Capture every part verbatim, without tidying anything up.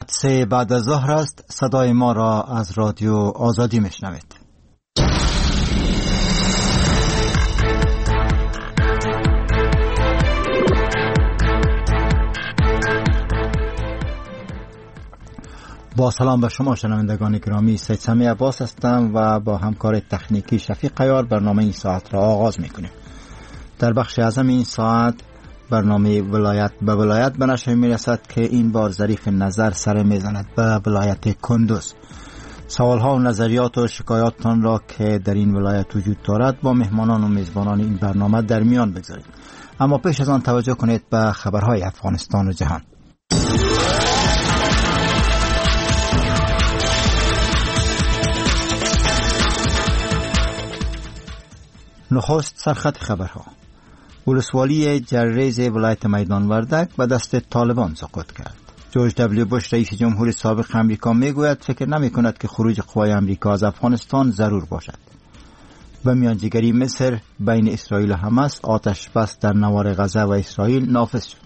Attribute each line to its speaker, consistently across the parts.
Speaker 1: ساعت سه بعد از ظهر است. صدای ما را از رادیو آزادی میشنوید. با سلام به شما شنوندگان گرامی، سید سمی عباس هستم و با همکار تکنیکی شفیق قیار برنامه این ساعت را آغاز میکنیم. در بخش اعظم این ساعت برنامه ولایت به ولایت به نشر میرسد که این بار ظریف نظر سر میزند به ولایت کندوز. سوالها و نظریات و شکایاتتان را که در این ولایت وجود دارد با مهمانان و میزبانان این برنامه در میان بگذارید. اما پیش از آن توجه کنید به خبرهای افغانستان و جهان. نخست سرخط خبرها. ولسوالی جرریز ولایت میدان وردک به دست طالبان سقوط کرد. جورج دبلیو بوش رئیس جمهور سابق امریکا میگوید فکر نمی کند که خروج قوای امریکا از افغانستان ضرور باشد. و میانجیگری مصر بین اسرائیل و حماس آتش بس در نوار غزه و اسرائیل نافذ شد.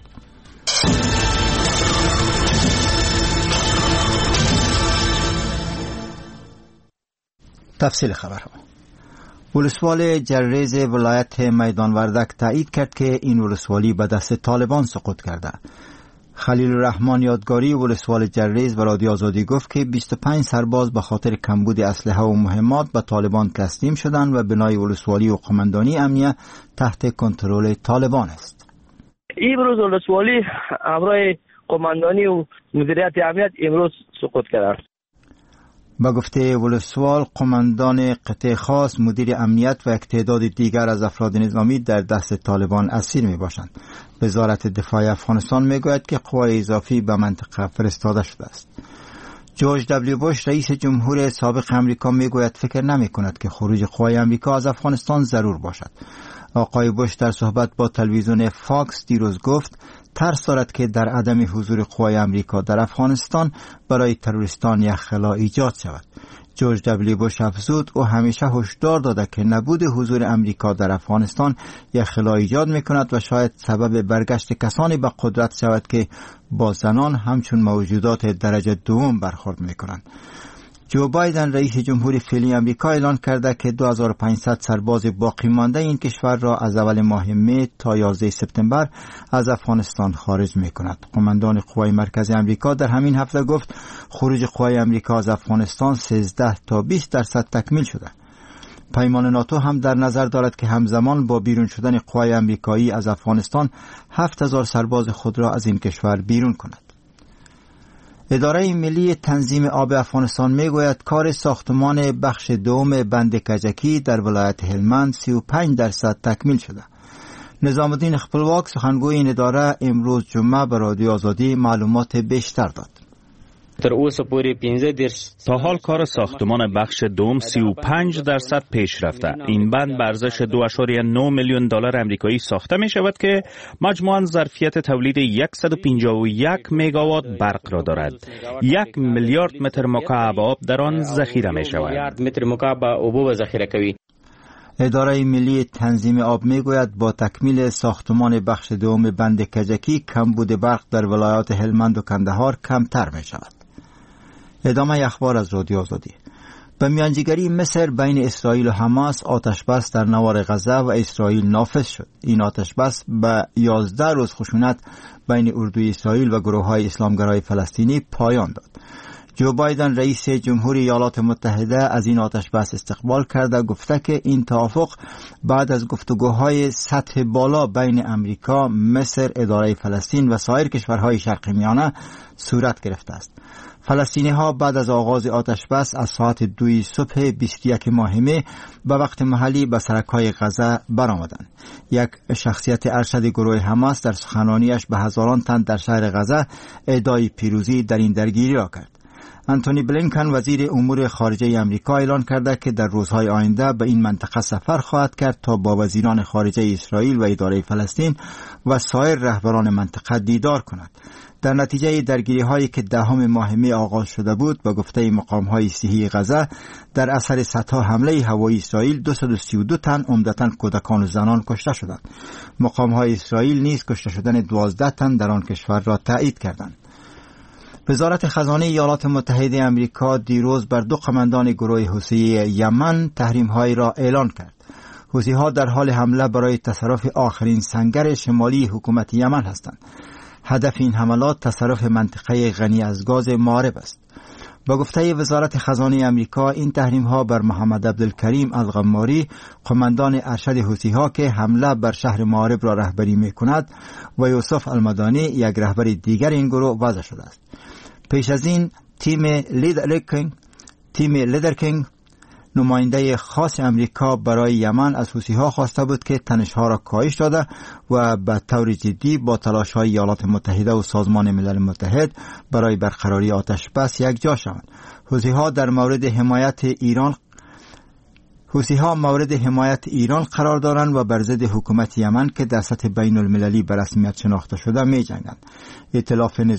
Speaker 1: تفصیل خبرها. ولسوالی جرریز ولایت میدان وردک تایید کرد که این ولسوالی به دست طالبان سقوط کرده. خلیل الرحمن یادگاری ولسوال جرریز به رادیو آزادی گفت که بیست و پنج سرباز به خاطر کمبود اسلحه و مهمات به طالبان تسلیم شدند و بنای ولسوالی و قماندانی امنیه تحت کنترل طالبان است.
Speaker 2: امروز ولسوالی همراه قماندانی و مدیریت امنیت امروز سقوط کرد.
Speaker 1: با گفته ولسوال، قماندان قطع خاص، مدیر امنیت و یک تعداد دیگر از افراد نظامی در دست طالبان اسیر می باشند. وزارت دفاع افغانستان می گوید که قوای اضافی به منطقه فرستاده شده است. جورج دبلیو بوش رئیس جمهور سابق امریکا می گوید فکر نمی کند که خروج قوای امریکا از افغانستان ضرور باشد. آقای بوش در صحبت با تلویزیون فاکس دیروز گفت ترس دارد که در عدم حضور قوای امریکا در افغانستان برای تروریستان یک خلا ایجاد شود. جورج دبلیو بوش افزود او همیشه هشدار داده که نبود حضور امریکا در افغانستان یک خلا ایجاد میکند و شاید سبب برگشت کسانی به قدرت شود که با زنان همچون موجودات درجه دوم برخورد میکنند. جو بایدن رئیس جمهور فعلی امریکا اعلان کرده که دو هزار و پانصد سرباز باقی مانده این کشور را از اول ماه می تا یازده سپتامبر از افغانستان خارج می کند. قماندان قوای مرکزی امریکا در همین هفته گفت خروج قوای امریکا از افغانستان سیزده تا بیست درصد تکمیل شده. پیمان ناتو هم در نظر دارد که همزمان با بیرون شدن قوای امریکایی از افغانستان هفت هزار سرباز خود را از این کشور بیرون کند. اداره ملی تنظیم آب افغانستان میگوید کار ساختمان بخش دوم بند کجکی در ولایت هلمند سی و پنج درصد تکمیل شده. نظام الدین خپلواک سخنگوی این اداره امروز جمعه به رادیو آزادی معلومات بیشتر داد.
Speaker 3: تا حال کار ساختمان بخش دوم سی و پنج درصد پیش رفته. این بند به ارزش دو ممیز نه میلیون دلار آمریکایی ساخته می شود که مجموعاً ظرفیت تولید صد و پنجاه و یک مگاوات برق را دارد. یک میلیارد متر مکعب آب در آن ذخیره می شود.
Speaker 1: اداره ملی تنظیم آب میگوید با تکمیل ساختمان بخش دوم بند کجکی کمبود برق در ولایات هلمند و کندهار کمتر می شود. ادامه اخبار از رادیو آزادی. به میانجیگری مصر بین اسرائیل و حماس آتش بس در نوار غزه و اسرائیل نافذ شد. این آتش بس به یازده روز خشونت بین اردوی اسرائیل و گروه های اسلامگرای فلسطینی پایان داد. جو بایدن رئیس جمهور ایالات متحده از این آتش بس استقبال کرده گفته که این توافق بعد از گفتگوهای سطح بالا بین امریکا، مصر، اداره فلسطین و سایر کشورهای شرق میانه صورت گرفته است. فلسطینی ها بعد از آغاز آتش بس از ساعت دوی صبح بیست و یک ماه می به وقت محلی به سرک‌های غزه برآمدند. یک شخصیت ارشد گروه حماس در سخنرانیش به هزاران تن در شهر غزه ادعای پیروزی در این درگیری را کرد. انتونی بلینکن وزیر امور خارجه امریکا اعلان کرده که در روزهای آینده به این منطقه سفر خواهد کرد تا با وزیران خارجه اسرائیل و اداره فلسطین و سایر رهبران منطقه دیدار کند. در نتیجه درگیری هایی که دهم ماه می آغاز شده بود به گفته مقام های صحی غزه در اثر صدها حمله هوایی اسرائیل دویست و سی و دو تن عمدتاً کودکان و زنان کشته شدند. مقام های اسرائیل نیز کشته شدن دوازده تن در آن کشور را تایید کردند. وزارت خزانه ایالات متحده آمریکا دیروز بر دو قماندان گروه حوثی یمن تحریم‌هایی را اعلان کرد. حوثی‌ها در حال حمله برای تصرف آخرین سنگر شمالی حکومت یمن هستند. هدف این حملات تصرف منطقه غنی از گاز مارب است. با گفته وزارت خزانه آمریکا، این تحریم‌ها بر محمد عبدالکریم الغماری، قماندان ارشد حوثی‌ها که حمله بر شهر مارب را رهبری می‌کند، و یوسف المدانی، یک رهبر دیگر این گروه، وضع شده است. پیش از این تیم لیدرکینگ تیم لیدرکینگ نماینده خاص امریکا برای یمن از حوثی‌ها خواسته بود که تنش‌ها را کاهش داده و به طور جدی با تلاش‌های ایالات متحده و سازمان ملل متحد برای برقراری آتش بس یک جا شوند. حوثی‌ها در مورد حمایت ایران حوثی‌ها مورد حمایت ایران قرار دارند و بر ضد حکومت یمن که در سطح بین المللی به رسمیت شناخته شده می‌جنگند. ائتلاف